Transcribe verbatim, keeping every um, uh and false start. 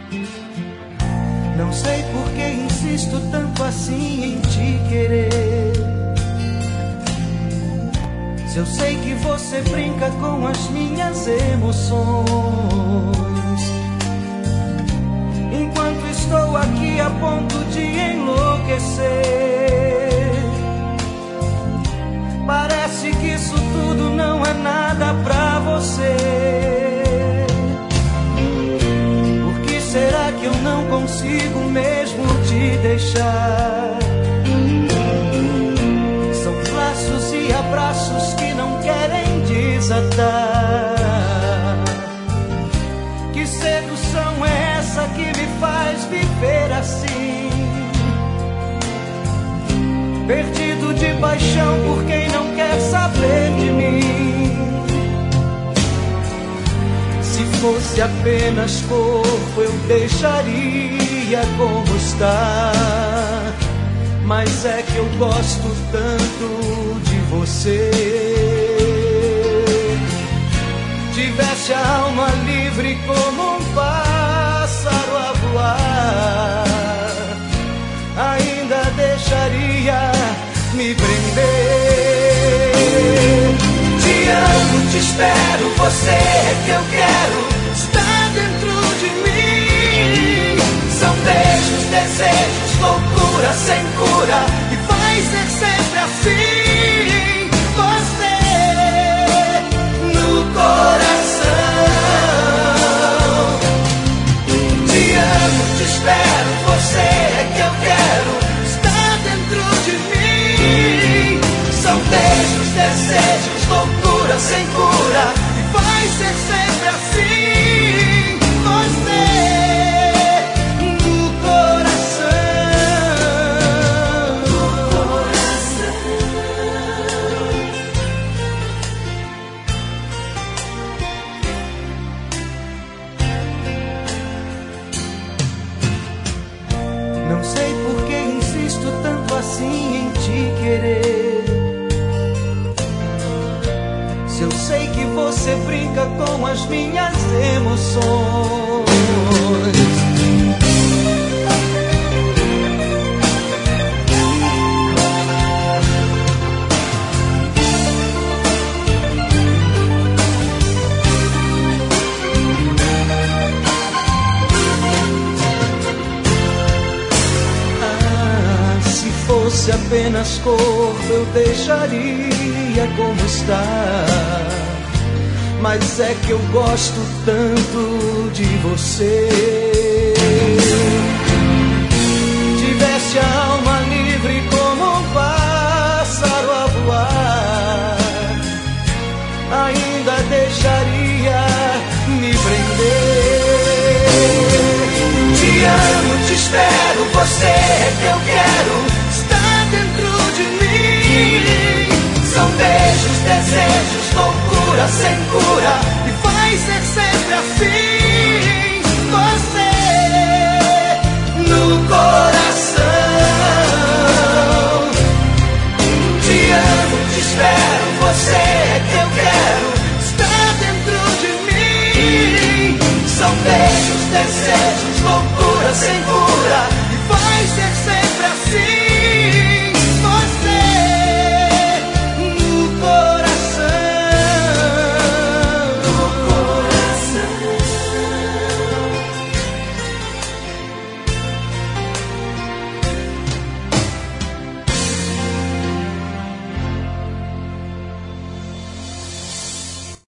Não sei por que insisto tanto assim em te querer. Se eu sei que você brinca com as minhas emoções, enquanto estou aqui a ponto de enlouquecer. Parece que isso tudo não é nada pra você. Por que será que eu não consigo mesmo te deixar? São laços e abraços que não querem desatar. Que sedução é essa que me faz viver assim? Perdido de paixão por quem não quer saber de mim. Se fosse apenas corpo eu deixaria como está. Mas é que eu gosto tanto de você. Tivesse a alma livre como um pássaro a voar, ainda deixaria me prender. Te amo, te espero, você é que eu quero, está dentro de mim. São beijos, desejos, loucura sem cura, e vai ser sempre assim. Você no coração. Te amo, te espero, você é que eu quero, está dentro de mim. São beijos, desejos, loucura sem cura, e vai ser sempre assim. Você no coração. No coração. Não sei por que insisto tanto assim em te querer. Se eu sei que você brinca com as minhas emoções. Ah, se fosse apenas corpo eu deixaria como está. Mas é que eu gosto tanto de você. Tivesse a alma livre como um pássaro a voar, ainda deixaria me prender. Te amo, te espero, você é que eu quero, está dentro de mim. São beijos, desejos, loucura sem cura, e vai ser sempre assim. Você no coração. Te amo, te espero, você é que eu quero, está dentro de mim. São beijos, desejos, loucura